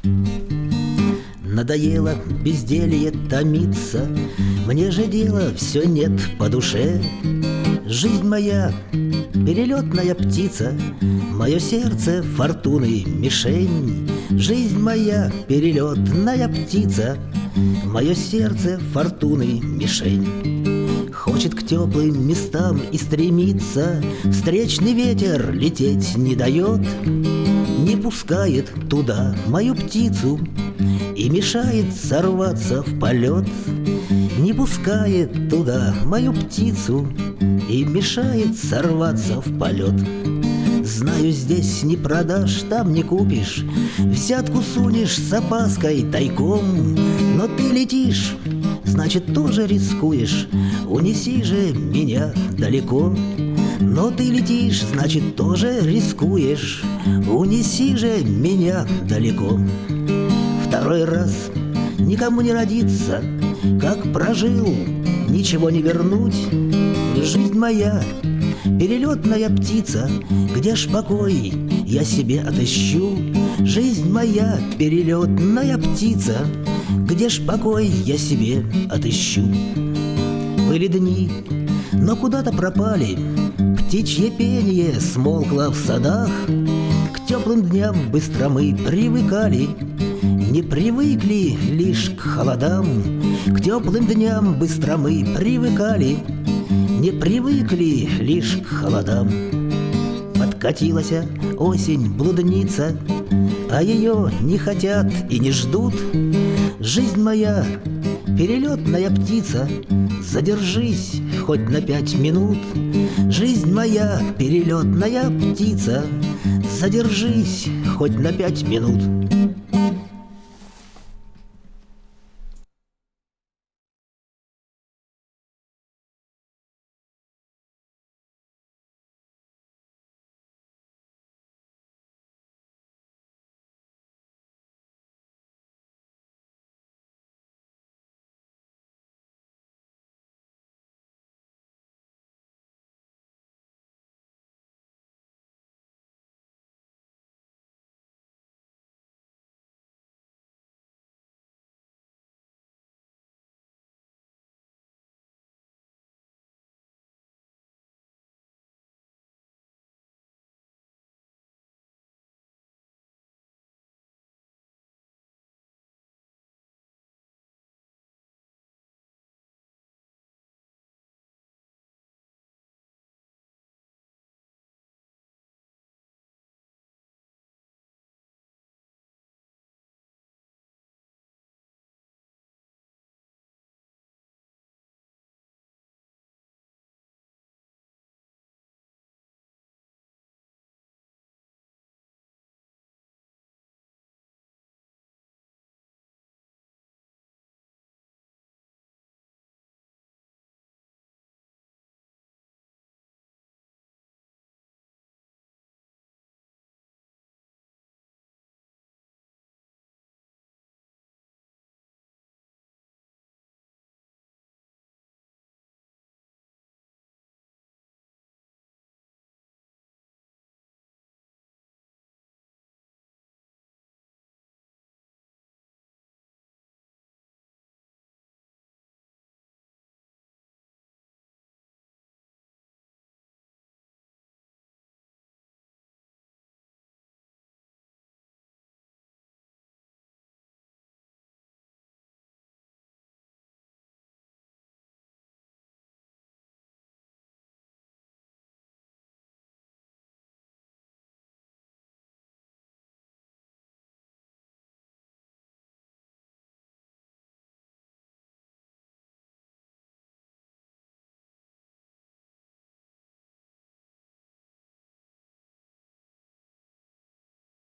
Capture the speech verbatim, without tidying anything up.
Надоело безделье томиться, мне же дела все нет по душе. Жизнь моя перелетная птица, мое сердце фортуны мишень. Жизнь моя перелетная птица, мое сердце фортуны мишень. Хочет к теплым местам и стремится, встречный ветер лететь не дает, не пускает туда мою птицу и мешает сорваться в полет. Не пускает туда мою птицу и мешает сорваться в полет. Знаю, здесь не продашь, там не купишь, взятку сунешь с опаской тайком. Но ты летишь, значит, тоже рискуешь, унеси же меня далеко. Но ты летишь, значит, тоже рискуешь, унеси же меня далеко. Второй раз никому не родиться, как прожил, ничего не вернуть. Жизнь моя перелетная птица, где ж покой я себе отыщу? Жизнь моя перелетная птица, где ж покой я себе отыщу? Были дни, но куда-то пропали, птичье пение смолкло в садах. К теплым дням быстро мы привыкали, не привыкли лишь к холодам. К теплым дням быстро мы привыкали, не привыкли лишь к холодам. Подкатилась осень-блудница, а ее не хотят и не ждут. Жизнь моя перелетная птица, задержись хоть на пять минут. Жизнь моя перелетная птица, задержись хоть на пять минут.